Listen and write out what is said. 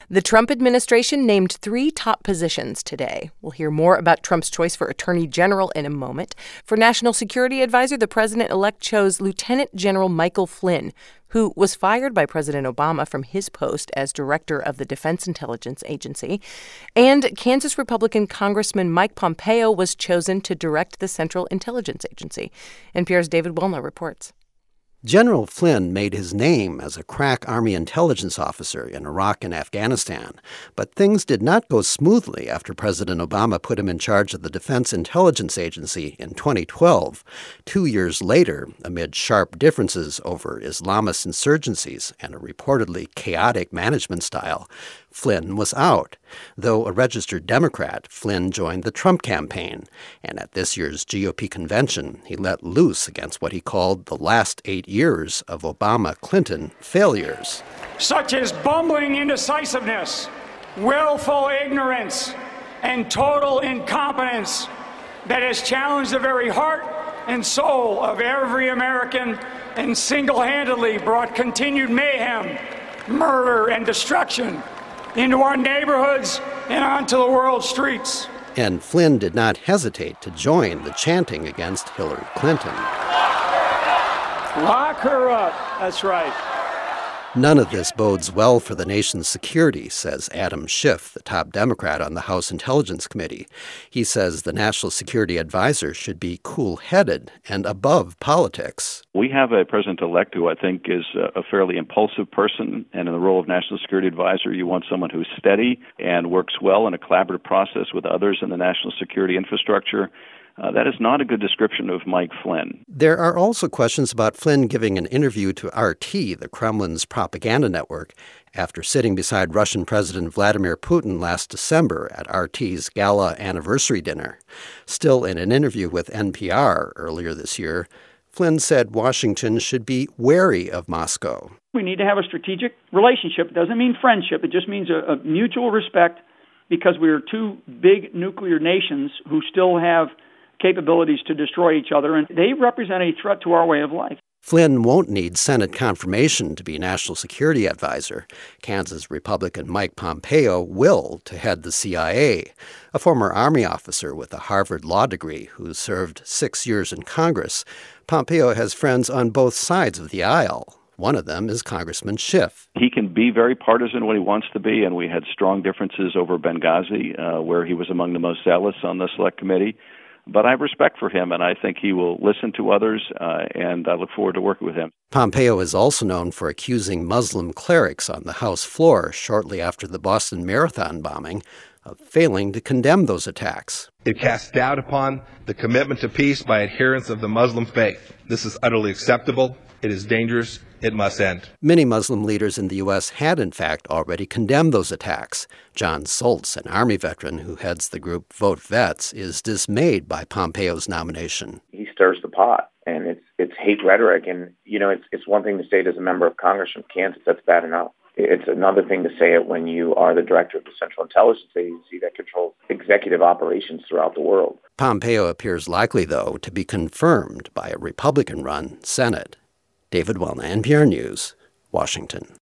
The Trump administration named 3 top positions today. We'll hear more about Trump's choice for Attorney General in a moment. For National Security Advisor, the president-elect chose Lieutenant General Michael Flynn, who was fired by President Obama from his post as director of the Defense Intelligence Agency. And Kansas Republican Congressman Mike Pompeo was chosen to direct the Central Intelligence Agency. NPR's David Welner reports. General Flynn made his name as a crack Army intelligence officer in Iraq and Afghanistan, but things did not go smoothly after President Obama put him in charge of the Defense Intelligence Agency in 2012. 2 years later, amid sharp differences over Islamist insurgencies and a reportedly chaotic management style, Flynn was out. Though a registered Democrat, Flynn joined the Trump campaign, and at this year's GOP convention, he let loose against what he called the last 8 years of Obama-Clinton failures. Such as bumbling indecisiveness, willful ignorance, and total incompetence that has challenged the very heart and soul of every American and single-handedly brought continued mayhem, murder, and destruction into our neighborhoods and onto the world's streets. And Flynn did not hesitate to join the chanting against Hillary Clinton. Lock her up. That's right. None of this bodes well for the nation's security, says Adam Schiff, the top Democrat on the House Intelligence Committee. He says the National Security Advisor should be cool-headed and above politics. We have a president-elect who I think is a fairly impulsive person, and in the role of National Security Advisor, you want someone who's steady and works well in a collaborative process with others in the national security infrastructure. That is not a good description of Mike Flynn. There are also questions about Flynn giving an interview to RT, the Kremlin's propaganda network, after sitting beside Russian President Vladimir Putin last December at RT's gala anniversary dinner. Still, in an interview with NPR earlier this year, Flynn said Washington should be wary of Moscow. We need to have a strategic relationship. It doesn't mean friendship. It just means a mutual respect, because we are 2 big nuclear nations who still have capabilities to destroy each other, and they represent a threat to our way of life. Flynn won't need Senate confirmation to be National Security Advisor. Kansas Republican Mike Pompeo will to head the CIA. A former Army officer with a Harvard law degree who served 6 years in Congress, Pompeo has friends on both sides of the aisle. One of them is Congressman Schiff. He can be very partisan when he wants to be, and we had strong differences over Benghazi, where he was among the most zealous on the Select Committee. But I have respect for him, and I think he will listen to others, and I look forward to working with him. Pompeo is also known for accusing Muslim clerics on the House floor shortly after the Boston Marathon bombing of failing to condemn those attacks. It casts doubt upon the commitment to peace by adherents of the Muslim faith. This is utterly acceptable. It is dangerous. It must end. Many Muslim leaders in the U.S. had, in fact, already condemned those attacks. John Soltz, an Army veteran who heads the group Vote Vets, is dismayed by Pompeo's nomination. He stirs the pot, and it's hate rhetoric. And, it's one thing to say it as a member of Congress from Kansas. That's bad enough. It's another thing to say it when you are the director of the Central Intelligence Agency that controls executive operations throughout the world. Pompeo appears likely, though, to be confirmed by a Republican-run Senate. David Welner, NPR News, Washington.